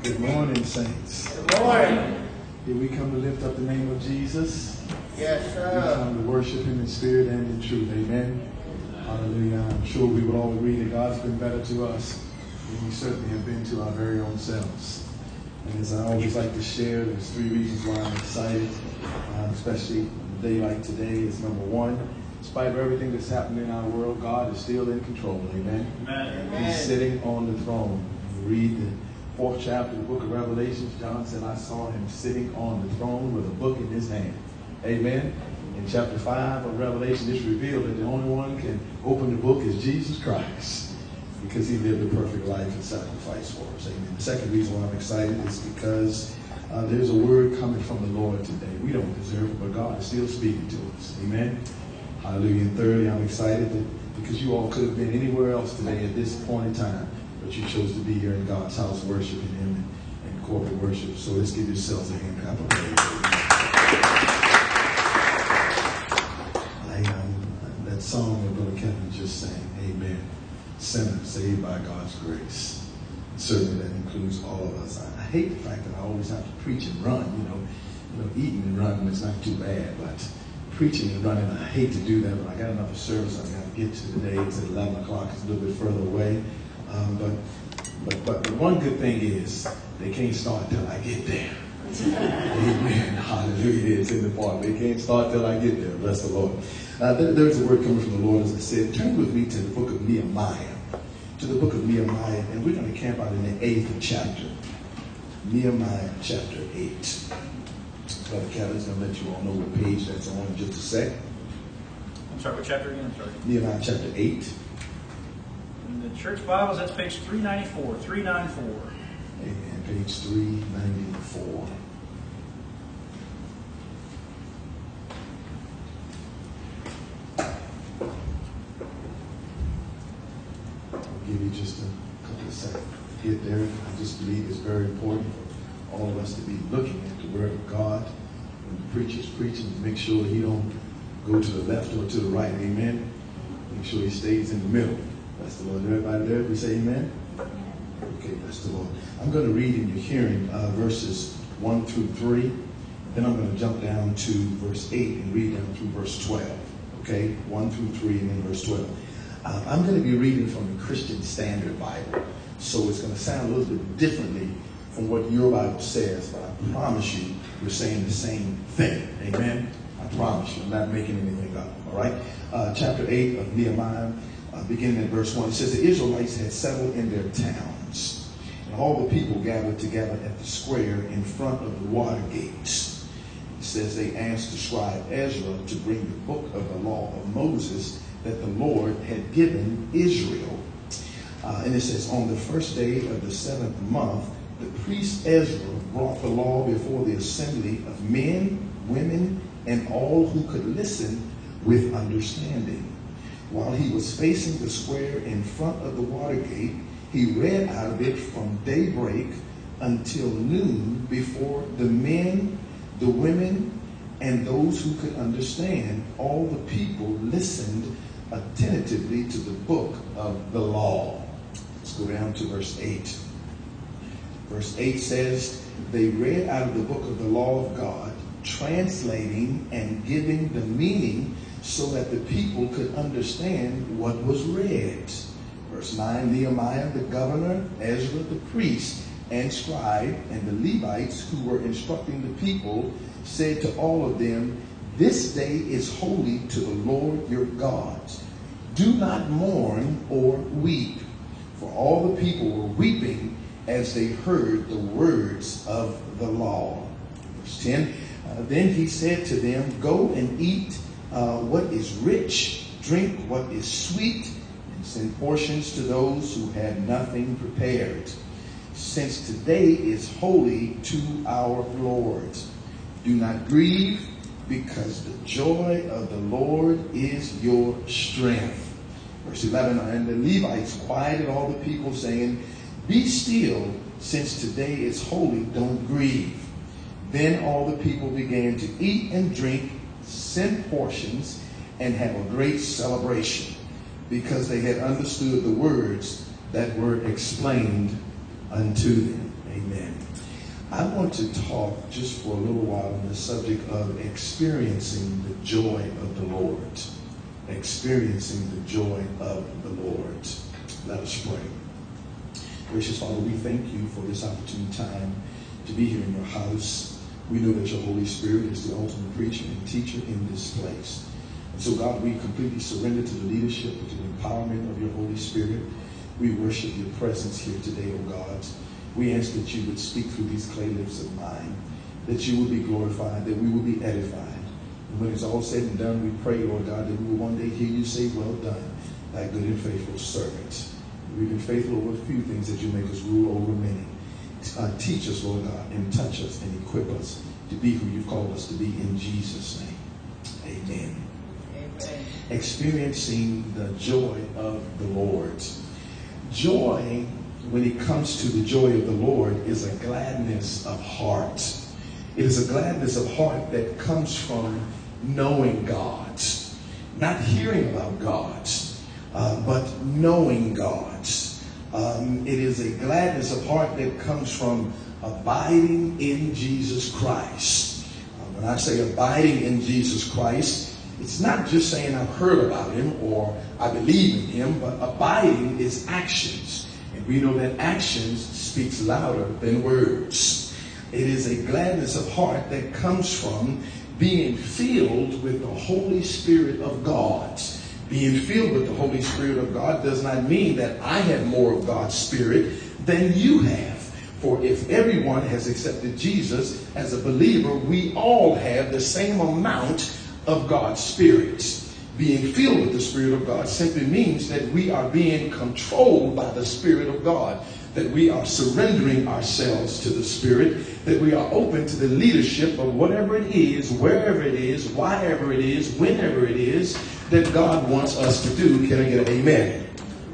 Good morning, saints. Good morning. Here we come to lift up the name of Jesus. Yes, We sir. come to worship him in spirit and in truth. Amen. Hallelujah. I'm sure we would all agree that God's been better to us than we certainly have been to our very own selves. And as I always like to share, there's three reasons why I'm excited, especially on a day like today. Is number one, in spite of everything that's happening in our world, God is still in control. Amen. Amen. He's sitting on the throne. You read the 4th chapter of the book of Revelation. John said, I saw him sitting on the throne with a book in his hand. Amen. In chapter 5 of Revelation, it's revealed that the only one can open the book is Jesus Christ, because he lived a perfect life and sacrifice for us. Amen. The second reason why I'm excited is because there's a word coming from the Lord today. We don't deserve it, but God is still speaking to us. Amen. Hallelujah. And thirdly, I'm excited that because you all could have been anywhere else today at this point in time, but you chose to be here in God's house worshiping him in corporate worship. So let's give yourselves a hand clap of praise. That song that Brother Kevin just sang, Amen. Sinners saved by God's grace. Certainly that includes all of us. I hate the fact that I always have to preach and run. You know, eating and running is not too bad, but preaching and running, I hate to do that, but I got another service I got to get to today. It's at 11 o'clock. It's a little bit further away. But the one good thing is they can't start till I get there. Amen. Hallelujah. It's in the part. They can't start till I get there. Bless the Lord. There's a word coming from the Lord, as I said. Turn with me to the book of Nehemiah. To the book of Nehemiah. And we're going to camp out in the 8th chapter. Nehemiah chapter 8. Brother Kevin's going to let you all know what page that's on in just a sec. I'm sorry, what chapter again? I'm sorry. Nehemiah chapter 8. In the church Bibles, that's page 394. 394. Amen. Page 394. I'll give you just a couple of seconds to get there. I just believe it's very important for all of us to be looking at the Word of God. When the preacher's preaching, make sure he don't go to the left or to the right. Amen. Make sure he stays in the middle. Bless the Lord. Everybody there? We say amen? Okay, bless the Lord. I'm going to read in your hearing verses 1 through 3. Then I'm going to jump down to verse 8 and read down through verse 12. Okay? 1 through 3 and then verse 12. I'm going to be reading from the Christian Standard Bible. So it's going to sound a little bit differently from what your Bible says. But I promise you, we're saying the same thing. Amen? I promise you. I'm not making anything up. All right? Chapter 8 of Nehemiah. Beginning at verse 1, it says, the Israelites had settled in their towns, and all the people gathered together at the square in front of the water gates. It says they asked the scribe Ezra to bring the book of the law of Moses that the Lord had given Israel. And it says, on the first day of the 7th month, the priest Ezra brought the law before the assembly of men, women, and all who could listen with understanding. While he was facing the square in front of the water gate, he read out of it from daybreak until noon before the men, the women, and those who could understand. All the people listened attentively to the book of the law. Let's go down to verse 8. Verse 8 says, they read out of the book of the law of God, translating and giving the meaning so that the people could understand what was read. Verse 9, Nehemiah the governor, Ezra the priest and scribe, and the Levites who were instructing the people said to all of them, this day is holy to the Lord your God. Do not mourn or weep. For all the people were weeping as they heard the words of the law. Verse 10, then he said to them, go and eat what is rich, drink what is sweet, and send portions to those who had nothing prepared, since today is holy to our Lord. Do not grieve, because the joy of the Lord is your strength. Verse 11, and the Levites quieted all the people, saying, be still, since today is holy, don't grieve. Then all the people began to eat and drink, send portions, and have a great celebration, because they had understood the words that were explained unto them. Amen. I want to talk just for a little while on the subject of experiencing the joy of the Lord. Experiencing the joy of the Lord. Let us pray. Gracious Father, we thank you for this opportune time to be here in your house. We know that your Holy Spirit is the ultimate preacher and teacher in this place. And so, God, we completely surrender to the leadership and to the empowerment of your Holy Spirit. We worship your presence here today, O God. We ask that you would speak through these clay lips of mine, that you would be glorified, that we will be edified. And when it's all said and done, we pray, Lord God, that we will one day hear you say, well done, thy good and faithful servant. We've been faithful over a few things that you make us rule over many. Teach us, Lord God, and touch us and equip us to be who you've called us to be in Jesus' name. Amen. Amen. Experiencing the joy of the Lord. Joy, when it comes to the joy of the Lord, is a gladness of heart. It is a gladness of heart that comes from knowing God. Not hearing about God, but knowing God. It is a gladness of heart that comes from abiding in Jesus Christ. When I say abiding in Jesus Christ, it's not just saying I've heard about him or I believe in him, but abiding is actions. And we know that actions speaks louder than words. It is a gladness of heart that comes from being filled with the Holy Spirit of God. Being filled with the Holy Spirit of God does not mean that I have more of God's Spirit than you have. For if everyone has accepted Jesus as a believer, we all have the same amount of God's Spirit. Being filled with the Spirit of God simply means that we are being controlled by the Spirit of God, that we are surrendering ourselves to the Spirit, that we are open to the leadership of whatever it is, wherever it is, wherever it is, whenever it is that God wants us to do. Can I get an amen?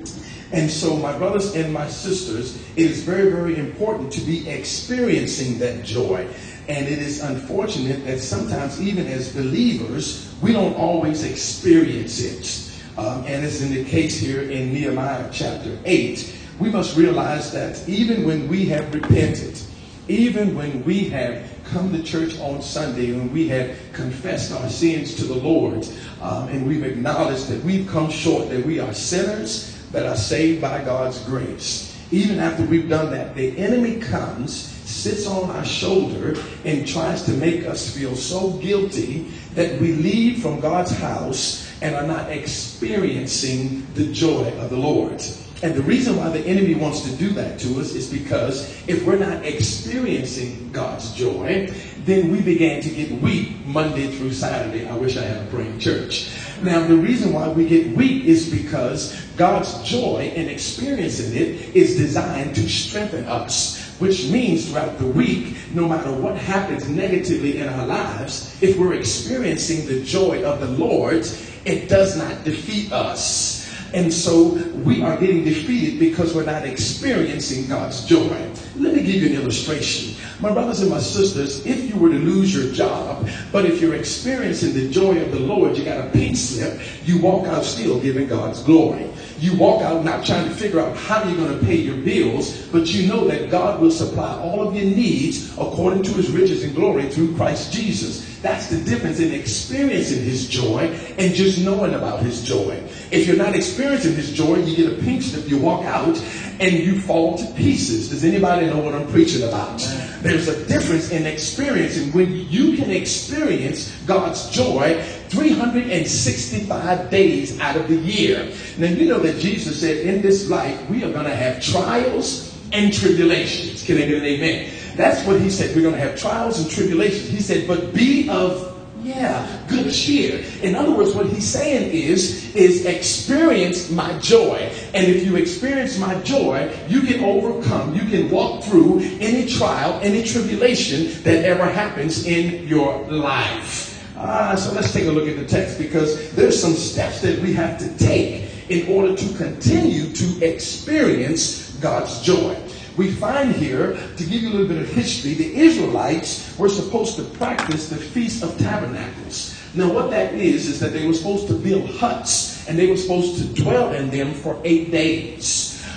And so, my brothers and my sisters, it is very, very important to be experiencing that joy. And it is unfortunate that sometimes, even as believers, we don't always experience it. And it's in the case here in Nehemiah chapter 8. We must realize that even when we have repented, even when we have come to church on Sunday, when we have confessed our sins to the Lord, and we've acknowledged that we've come short, that we are sinners that are saved by God's grace. Even after we've done that, the enemy comes, sits on our shoulder, and tries to make us feel so guilty that we leave from God's house and are not experiencing the joy of the Lord. And the reason why the enemy wants to do that to us is because if we're not experiencing God's joy, then we began to get weak Monday through Saturday. I wish I had a praying church. Now, the reason why we get weak is because God's joy and experiencing it is designed to strengthen us, which means throughout the week, no matter what happens negatively in our lives, if we're experiencing the joy of the Lord, it does not defeat us. And so we are getting defeated because we're not experiencing God's joy. Let me give you an illustration. My brothers and my sisters, if you were to lose your job, but if you're experiencing the joy of the Lord, you got a pink slip, you walk out still giving God's glory. You walk out not trying to figure out how you're going to pay your bills, but you know that God will supply all of your needs according to his riches and glory through Christ Jesus. That's the difference in experiencing his joy and just knowing about his joy. If you're not experiencing his joy, you get a pink slip, you walk out, and you fall to pieces. Does anybody know what I'm preaching about? There's a difference in experiencing. When you can experience God's joy 365 days out of the year. Now, you know that Jesus said in this life, we are going to have trials and tribulations. Can I get an amen? That's what he said. We're going to have trials and tribulations. He said, but be of good cheer. In other words, what he's saying is experience my joy. And if you experience my joy, you can overcome, you can walk through any trial, any tribulation that ever happens in your life. So let's take a look at the text, because there's some steps that we have to take in order to continue to experience God's joy. We find here, to give you a little bit of history, the Israelites were supposed to practice the Feast of Tabernacles. Now what that is that they were supposed to build huts, and they were supposed to dwell in them for 8 days.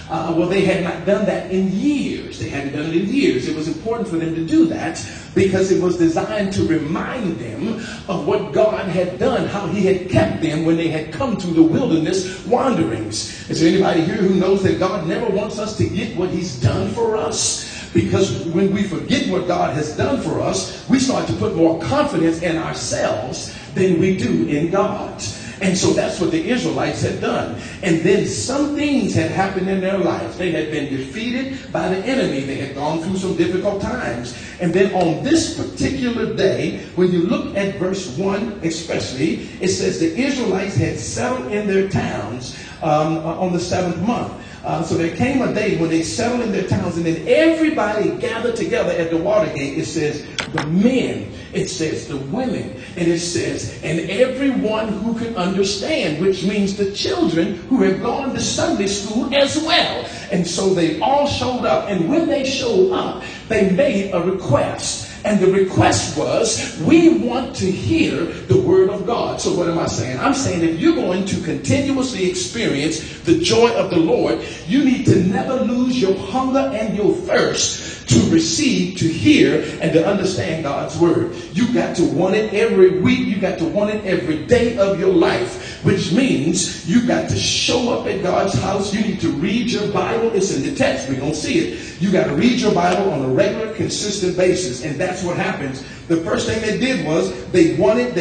Well, they had not done that in years. They hadn't done it in years. It was important for them to do that because it was designed to remind them of what God had done, how he had kept them when they had come through the wilderness wanderings. Is there anybody here who knows that God never wants us to get what he's done for us? Because when we forget what God has done for us, we start to put more confidence in ourselves than we do in God. And so that's what the Israelites had done. And then some things had happened in their lives. They had been defeated by the enemy. They had gone through some difficult times. And then on this particular day, when you look at verse 1 especially, it says the Israelites had settled in their towns on the 7th month. So there came a day when they settled in their towns, and then everybody gathered together at the water gate. It says the men, it says the women, and it says, and everyone who can understand, which means the children who have gone to Sunday school as well. And so they all showed up, and when they showed up, they made a request. And the request was, we want to hear the word of God. So what am I saying? I'm saying if you're going to continuously experience the joy of the Lord, you need to never lose your hunger and your thirst to receive, to hear, and to understand God's word. You got to want it every week. You got to want it every day of your life, which means you got to show up at God's house. You need to read your Bible. It's in the text. We don't see it. You got to read your Bible on a regular, consistent basis. And that's what happens. The first thing they did was they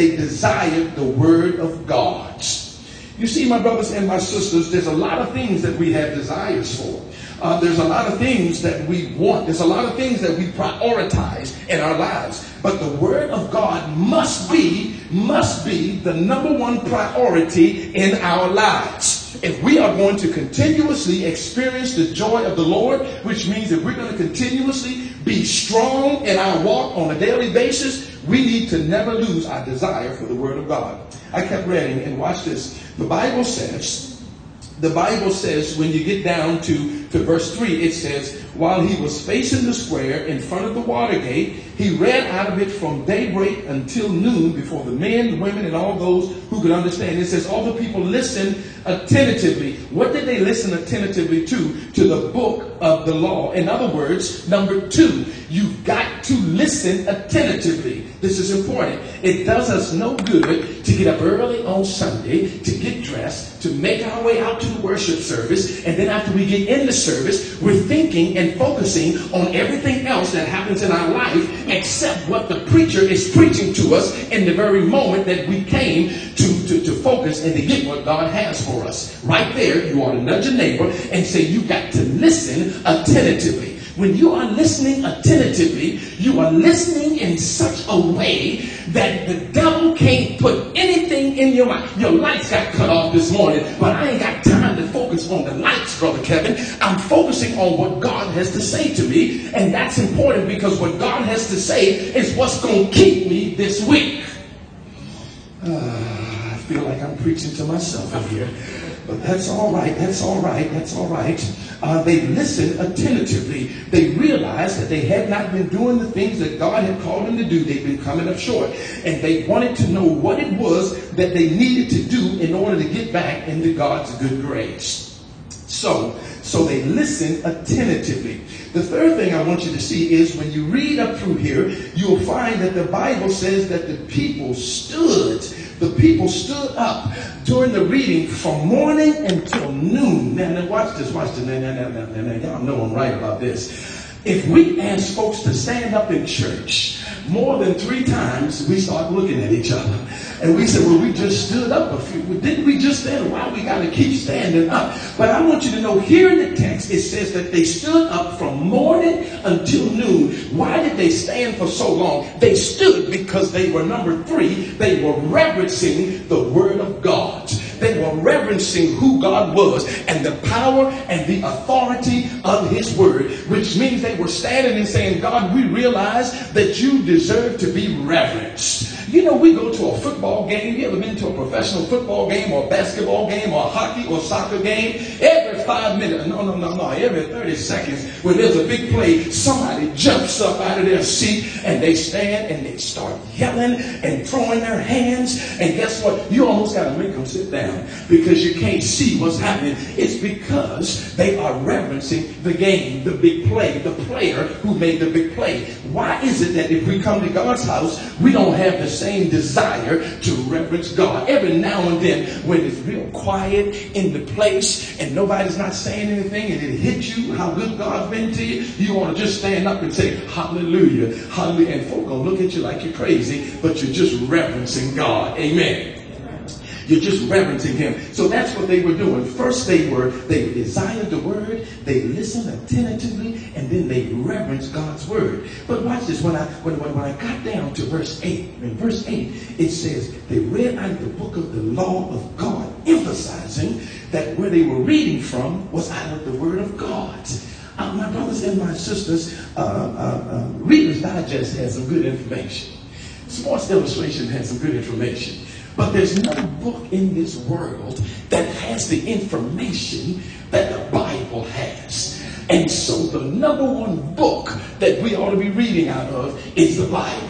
desired the word of God. You see, my brothers and my sisters, there's a lot of things that we have desires for. There's a lot of things that we want. There's a lot of things that we prioritize in our lives. But the word of God must be the number one priority in our lives. If we are going to continuously experience the joy of the Lord, which means if we're going to continuously be strong in our walk on a daily basis, we need to never lose our desire for the word of God. I kept reading, and watch this. The Bible says when you get down to verse 3, it says, while he was facing the square in front of the water gate, he read out of it from daybreak until noon before the men, the women, and all those who could understand. It says all the people listened attentively. What did they listen attentively to? To the book of the law. In other words, number 2, you've got to listen attentively. This is important. It does us no good to get up early on Sunday, to get dressed, to make our way out to the worship service, and then after we get in the service, we're thinking and focusing on everything else that happens in our life except what the preacher is preaching to us in the very moment that we came to focus and to get what God has for us. Right there, you ought to nudge your neighbor and say, you got to listen attentively. When you are listening attentively, you are listening in such a way that the devil can't put anything in your mind. Your lights got cut off this morning, but I ain't got time to focus on the lights, Brother Kevin. I'm focusing on what God has to say to me, and that's important because what God has to say is what's going to keep me this week. I feel like I'm preaching to myself in here. But that's all right. That's all right. That's all right. They listened attentively. They realized that they had not been doing the things that God had called them to do. They'd been coming up short. And they wanted to know what it was that they needed to do in order to get back into God's good grace. So they listened attentively. The third thing I want you to see is when you read up through here, you'll find that the Bible says that the people stood up during the reading from morning until noon. Now watch this. Now, y'all know I'm right about this. If we ask folks to stand up in church more than 3 times, we start looking at each other. And we said, well, we just stood up a few. Didn't we just stand? Why we got to keep standing up? But I want you to know here in the text, it says that they stood up from morning until noon. Why did they stand for so long? They stood because they were, number 3, they were reverencing the word of God. They were reverencing who God was and the power and the authority of his word, which means they were standing and saying, God, we realize that you deserve to be reverenced. You know, we go to a football game. You ever been to a professional football game or basketball game or hockey or soccer game? Every 5 minutes, every 30 seconds, when there's a big play, somebody jumps up out of their seat and they stand and they start yelling and throwing their hands. And guess what? You almost got to make them sit down. now because you can't see what's happening. It's because they are reverencing the game, the big play, the player who made the big play. Why is it that if we come to God's house, we don't have the same desire to reverence God? Every now and then when it's real quiet in the place and nobody's not saying anything and it hits you how good God's been to you, you want to just stand up and say, hallelujah, hallelujah. And folk will look at you like you're crazy, but you're just reverencing God. Amen. You're just reverencing him. So that's what they were doing. First they desired the word, they listened attentively, and then they reverenced God's word. But watch this. When I got down to verse 8, in verse 8, it says, they read out the book of the law of God, emphasizing that where they were reading from was out of the word of God. My brothers and my sisters, Reader's Digest has some good information. Sports Illustration has some good information. But there's no book in this world that has the information that the Bible has. And so the number one book that we ought to be reading out of is the Bible.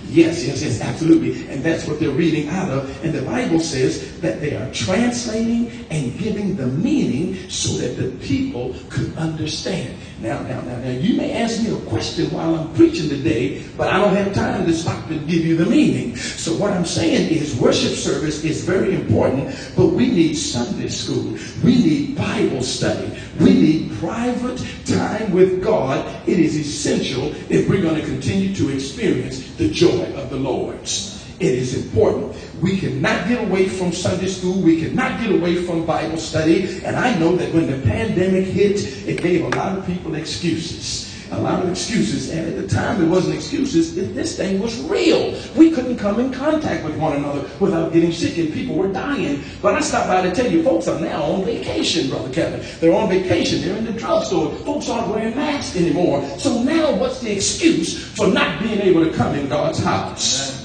Yes, absolutely. And that's what they're reading out of. And the Bible says that they are translating and giving the meaning so that the people could understand. Now, you may ask me a question while I'm preaching today, but I don't have time to stop and give you the meaning. So what I'm saying is worship service is very important, but we need Sunday school. We need Bible study. We need private time with God. It is essential if we're going to continue to experience the joy of the Lord. It is important. We cannot get away from Sunday school. We cannot get away from Bible study. And I know that when the pandemic hit, it gave a lot of people excuses. A lot of excuses. And at the time, it wasn't excuses. This thing was real. We couldn't come in contact with one another without getting sick, and people were dying. But I stopped by to tell you, folks are now on vacation, Brother Kevin. They're on vacation. They're in the drugstore. Folks aren't wearing masks anymore. So now what's the excuse for not being able to come in God's house?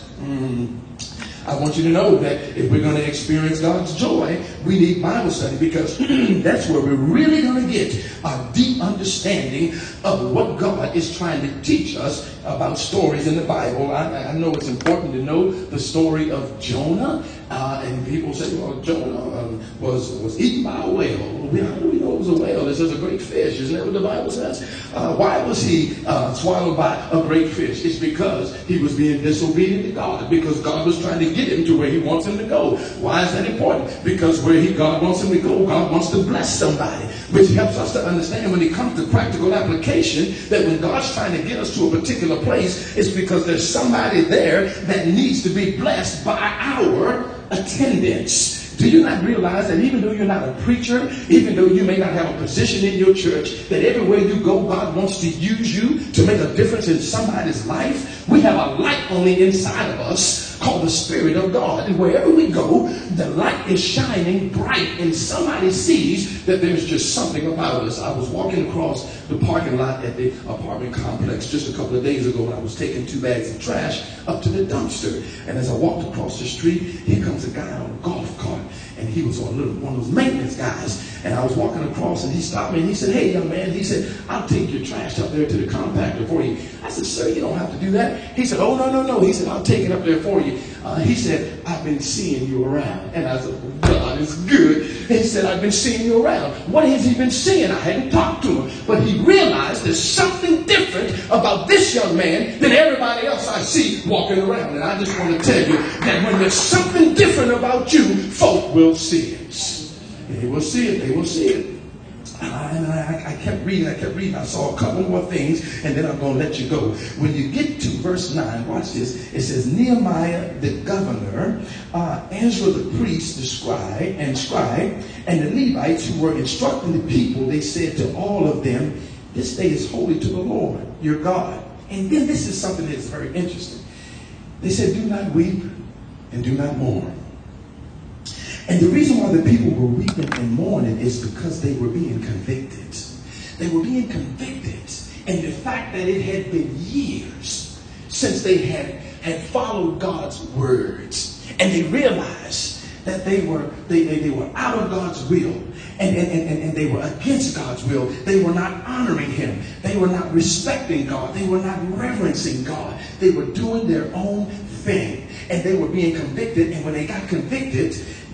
I want you to know that if we're going to experience God's joy, we need Bible study, because that's where we're really going to get a deep understanding of what God is trying to teach us about stories in the Bible. I know it's important to know the story of Jonah. And people say, well, Jonah was eaten by a whale. How do we know it was a whale? It says a great fish. Isn't that what the Bible says? Why was he swallowed by a great fish? It's because he was being disobedient to God, because God was trying to get him to where he wants him to go. Why is that important? Because where God wants him to go, God wants to bless somebody, which helps us to understand when it comes to practical application that when God's trying to get us to a particular place, it's because there's somebody there that needs to be blessed by our attendance. Do you not realize that even though you're not a preacher, even though you may not have a position in your church, that everywhere you go, God wants to use you to make a difference in somebody's life? We have a light on the inside of us called the Spirit of God. And wherever we go, the light is shining bright, and somebody sees that there's just something about us. I was walking across the parking lot at the apartment complex just a couple of days ago, and I was taking 2 bags of trash up to the dumpster. And as I walked across the street, here comes a guy on a golf cart. And he was one of those maintenance guys. And I was walking across, and he stopped me, and he said, "Hey, young man," he said, "I'll take your trash up there to the compactor for you." I said, "Sir, you don't have to do that." He said, "Oh, no. He said, "I'll take it up there for you." He said, "I've been seeing you around." And I said, "God is good." He said, "I've been seeing you around." What has he been seeing? I hadn't talked to him. But he realized there's something different about this young man than everybody else I see walking around. And I just want to tell you that when there's something different about you, folk will see it. They will see it. They will see it. And I kept reading. I saw a couple more things, and then I'm going to let you go. When you get to verse 9, watch this. It says, Nehemiah the governor, Ezra the priest, the scribe, and the Levites who were instructing the people, they said to all of them, "This day is holy to the Lord, your God." And then this is something that's very interesting. They said, "Do not weep and do not mourn." And the reason why the people were weeping and mourning is because they were being convicted. They were being convicted. And the fact that it had been years since they had followed God's words. And they realized that they were out of God's will. And they were against God's will. They were not honoring him. They were not respecting God. They were not reverencing God. They were doing their own thing. And they were being convicted. And when they got convicted,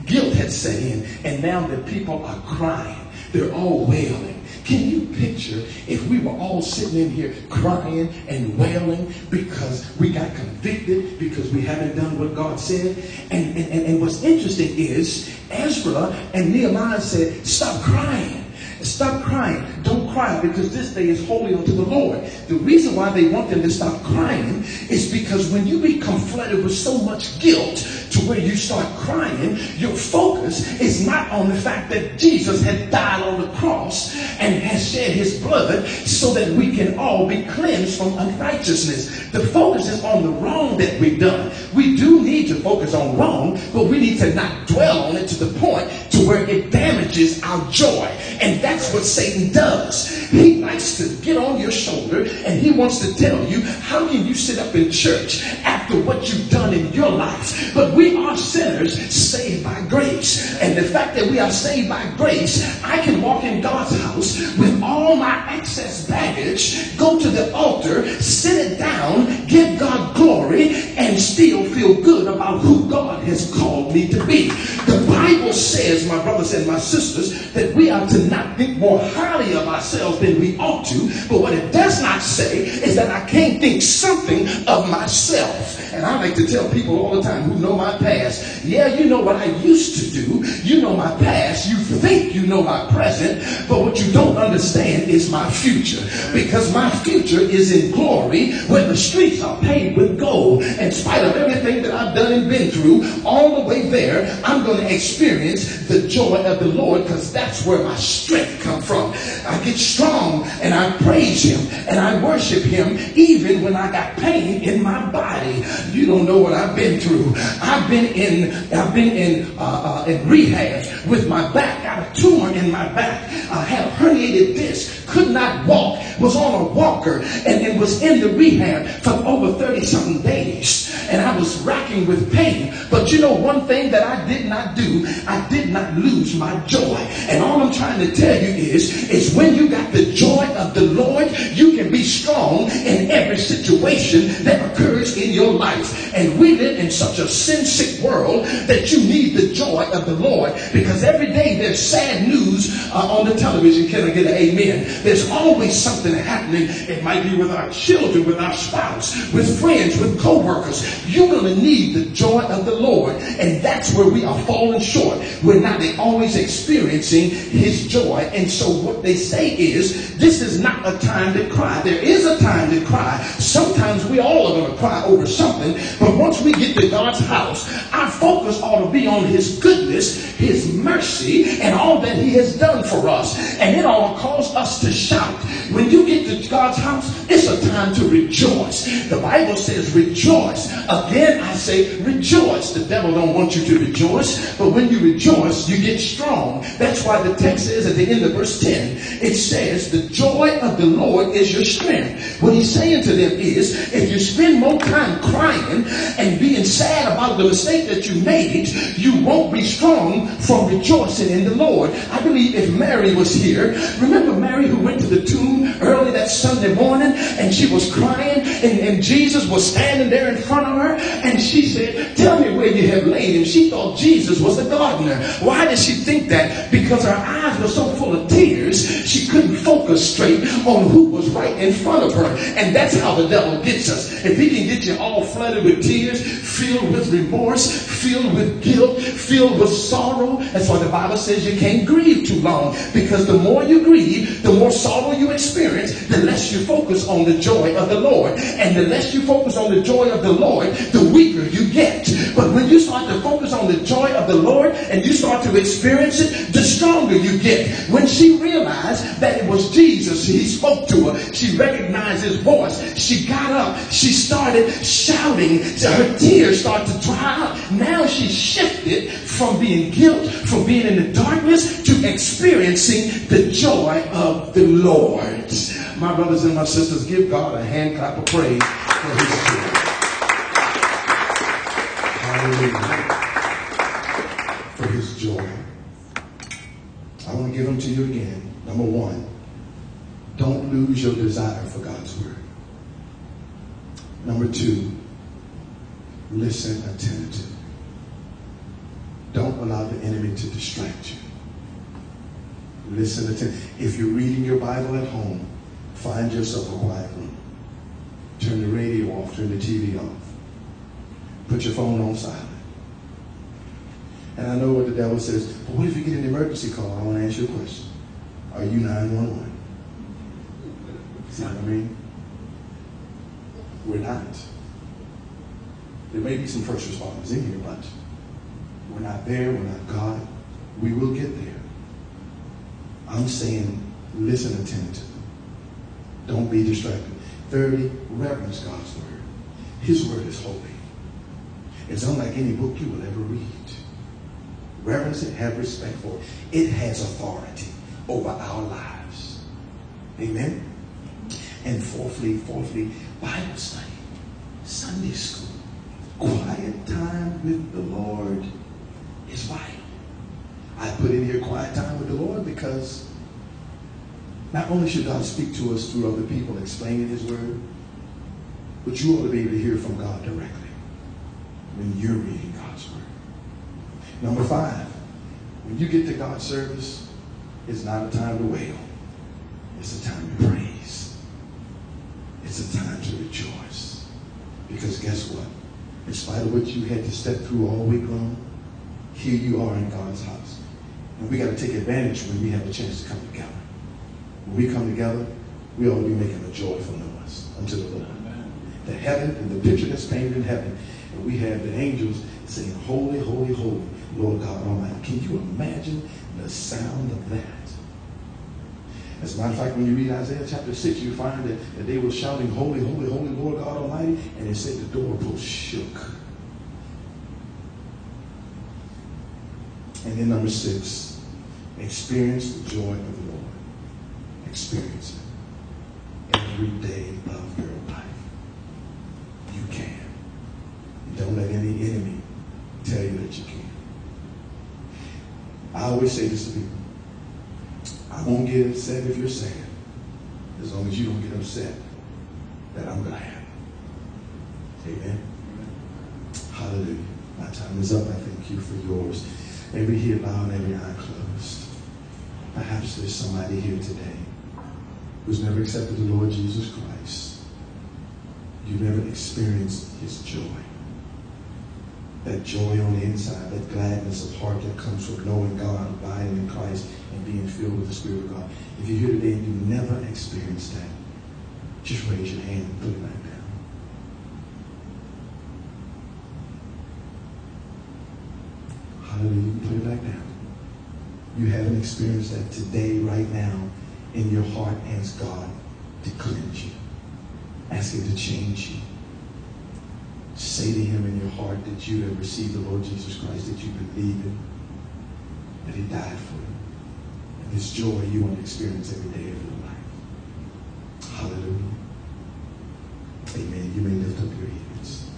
guilt had set in, and now the people are crying. They're all wailing. Can you picture if we were all sitting in here crying and wailing because we got convicted because we haven't done what God said? And what's interesting is Ezra and Nehemiah said, stop crying. Stop crying. Don't cry because this day is holy unto the Lord. The reason why they want them to stop crying is because when you become flooded with so much guilt to where you start crying, your focus is not on the fact that Jesus had died on the cross and has shed his blood so that we can all be cleansed from unrighteousness. The focus is on the wrong that we've done. We do need to focus on wrong, but we need to not dwell on it to the point to where it damages our joy. And that's what Satan does. He likes to get on your shoulder and he wants to tell you, how can you sit up in church after what you've done in your life? But we are sinners saved by grace. And the fact that we are saved by grace, I can walk in God's house with all my excess baggage, go to the altar, sit it down, give God glory, and still feel good about who God has called me to be. The Bible says, my brothers and my sisters, that we are to not think more highly of ourselves than we ought to. But what it does not say is that I can't think something of myself. And I like to tell people all the time who know my past, yeah, you know what I used to do. You know my past. You think you know my present. But what you don't understand is my future. Because my future is in glory where the streets are paved with gold. In spite of everything that I've done and been through, all the way there, I'm going to experience the joy of the Lord because that's where my strength comes from. I get strong and I praise him and I worship him even when I got pain in my body. You don't know what I've been through. I've been in rehab with my back. Got a tumor in my back. I had a herniated disc. Could not walk. Was on a walker and was in the rehab for over 30-something days. And I was racking with pain. But you know one thing that I did not do? I did not lose my joy. And all I'm trying to tell you is when you got the joy of the Lord, you can be strong in every situation that occurs in your life. And we live in such a sin-sick world that you need the joy of the Lord, because every day there's sad news on the television. Can I get an amen? There's always something happening. It might be with our children, with our spouse, with friends, with co-workers. You're going to need the joy of the Lord. And that's where we are falling short. We're not always experiencing his joy. And so what they say is, this is not a time to cry. There is a time to cry. Sometimes we all are going to cry over something. But once we get to God's house, our focus ought to be on his goodness, his mercy, and all that he has done for us. And it ought to cause us to shout. When you get to God's house, it's a time to rejoice. The Bible says rejoice. Again, I say rejoice. The devil don't want you to rejoice, but when you rejoice, you get strong. That's why the text says at the end of verse 10, it says, the joy of the Lord is your strength. What he's saying to them is, if you spend more time crying and being sad about the mistake that you made, you won't be strong from rejoicing in the Lord. I believe if Mary was here, remember Mary who went to the tomb early that Sunday morning and she was crying and Jesus was standing there in front of her and she said, tell me where you have laid him. She thought Jesus was the gardener. Why did she think that? Because her eyes were so full of tears, she couldn't focus straight on who was right in front of her. And that's how the devil gets us. If he can get you all flooded with tears, filled with remorse, filled with guilt, filled with sorrow, that's why the Bible says you can't grieve too long, because the more you grieve, the more sorrow you experience, the less you focus on the joy of the Lord. And the less you focus on the joy of the Lord, the weaker you get. But when you start to focus on the joy of the Lord and you start to experience it, the stronger you get. When she realized that it was Jesus, he spoke to her. She recognized his voice. She got up. She started shouting. Her tears started to dry out. Now she shifted from being guilt, from being in the darkness, to experiencing the joy of the Lord. My brothers and my sisters, give God a hand clap of praise for his joy. Hallelujah. For his joy. I want to give them to you again. Number one, don't lose your desire for God's word. Number two, listen attentively. Don't allow the enemy to distract you. Listen to if you're reading your Bible at home, find yourself a quiet room. Turn the radio off, turn the TV off. Put your phone on silent. And I know what the devil says, but what if you get an emergency call? I want to ask you a question. Are you 911? See what I mean? We're not. There may be some first responders in here, but we're not there. We're not God. We will get there. I'm saying, listen attentively. Don't be distracted. Thirdly, reverence God's word. His word is holy. It's unlike any book you will ever read. Reverence it, have respect for it. It has authority over our lives. Amen? And fourthly, Bible study, Sunday school. Quiet time with the Lord is vital. I put in here quiet time with the Lord because not only should God speak to us through other people explaining his word, but you ought to be able to hear from God directly when you're reading God's word. Number 5, when you get to God's service, it's not a time to wail. It's a time to praise. It's a time to rejoice. Because guess what? In spite of what you had to step through all week long, here you are in God's house. And we got to take advantage when we have a chance to come together. When we come together, we ought to be making a joyful noise unto the Lord. The heaven and the picture that's painted in heaven. And we have the angels saying, holy, holy, holy, Lord God Almighty. Can you imagine the sound of that? As a matter of fact, when you read Isaiah chapter 6, you find that they were shouting, holy, holy, holy, Lord God Almighty. And it said the doorpost shook. And then number 6, experience the joy of the Lord. Experience it every day of your life. You can. Don't let any enemy tell you that you can't. I always say this to people. I won't get upset if you're sad, as long as you don't get upset that I'm glad. Amen. Hallelujah. My time is up. I thank you for yours. Every head bowed, every eye closed. Perhaps there's somebody here today who's never accepted the Lord Jesus Christ. You've never experienced his joy. That joy on the inside, that gladness of heart that comes from knowing God, abiding in Christ, and being filled with the Spirit of God. If you're here today and you've never experienced that, just raise your hand and put it back down. Hallelujah. Put it back down. You haven't experienced that today, right now, in your heart. Ask God to cleanse you. Ask him to change you. Say to him in your heart that you have received the Lord Jesus Christ, that you believe him, that he died for you. And this joy you want to experience every day of your life. Hallelujah. Amen. You may lift up your hands.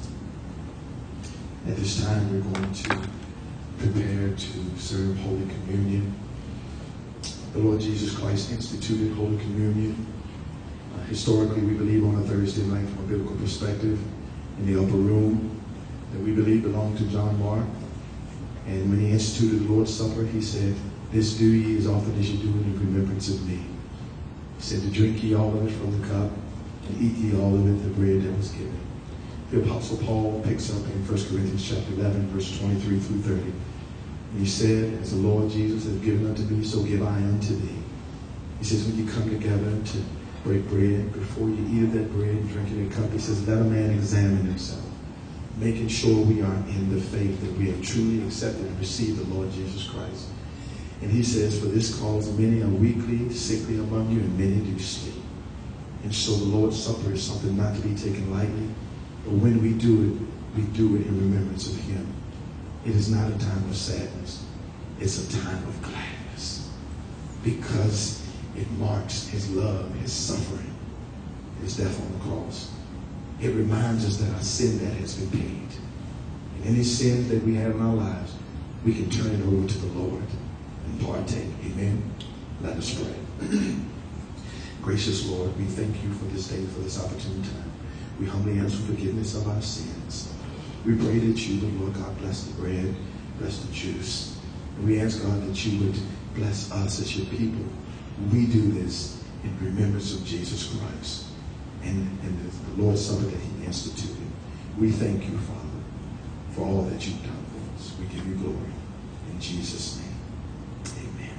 At this time, we're going to prepare to serve Holy Communion. The Lord Jesus Christ instituted Holy Communion. Historically, we believe on a Thursday night from a biblical perspective in the upper room that we believe belonged to John Mark. And when he instituted the Lord's Supper, he said, this do ye as often as ye do it in remembrance of me. He said to drink ye all of it from the cup and eat ye all of it, the bread that was given. The Apostle Paul picks up in 1 Corinthians chapter 11, verse 23 through 30. And he said, as the Lord Jesus has given unto me, so give I unto thee. He says, when you come together to break bread, before you eat of that bread and drink of the cup, he says, let a man examine himself, making sure we are in the faith, that we have truly accepted and received the Lord Jesus Christ. And he says, for this cause many are weakly, sickly among you, and many do sleep. And so the Lord's Supper is something not to be taken lightly. But when we do it in remembrance of him. It is not a time of sadness. It's a time of gladness. Because it marks his love, his suffering, his death on the cross. It reminds us that our sin debt has been paid. And any sins that we have in our lives, we can turn it over to the Lord and partake. Amen. Let us pray. Gracious Lord, we thank you for this day, for this opportune time. We humbly ask for forgiveness of our sins. We pray that you, the Lord God, bless the bread, bless the juice. And we ask, God, that you would bless us as your people. We do this in remembrance of Jesus Christ and the Lord's Supper that he instituted. We thank you, Father, for all that you've done for us. We give you glory. In Jesus' name, amen.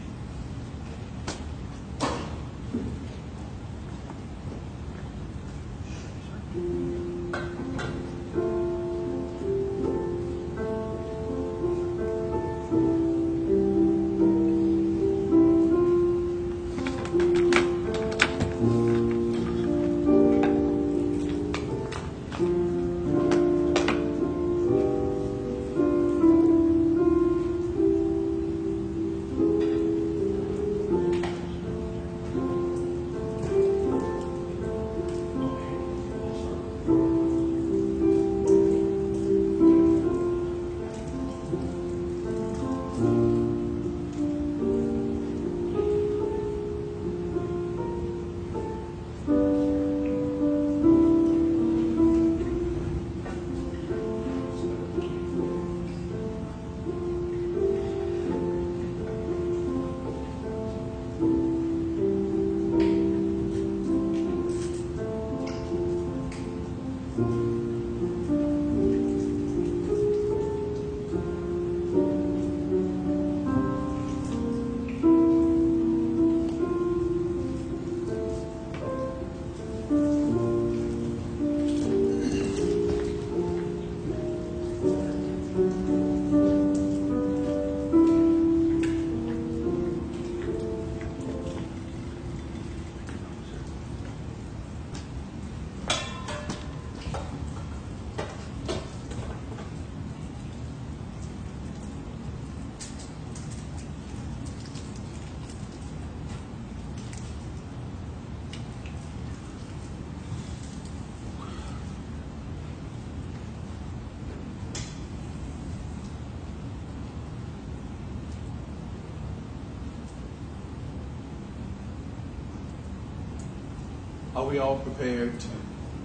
Are we all prepared to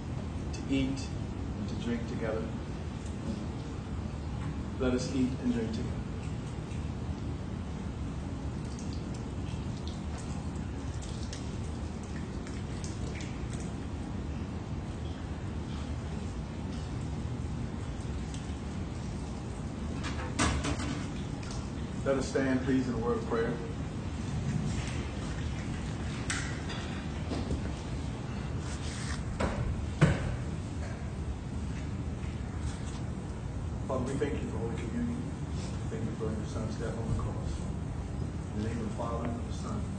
eat and to drink together? Let us eat and drink together. Let us stand, please, in a word of prayer. Father, we thank you for Holy Communion. Thank you for your Son's death on the cross. In the name of the Father, and of the Son,